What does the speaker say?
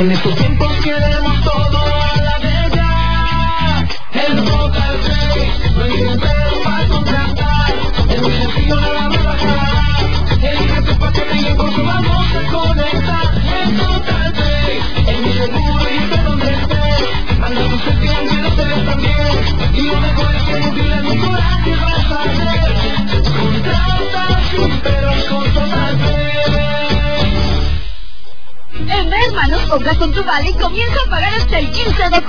En estos tiempos queremos todo a la de ya. El Total Play, no hay dinero para contratar. Es muy sencillo, nada más bajar. Elige tu paquete y en corto vamos a conectar. El Total Play, es muy seguro y de donde estés. Manda tu selfie aunque no te ves también. Y lo mejor es que no tienes mi coraje vas a ver. Contrata sin peros con Total Play. En Hermanos, compras con tu vale y comienza a pagar hasta el 15 de octubre.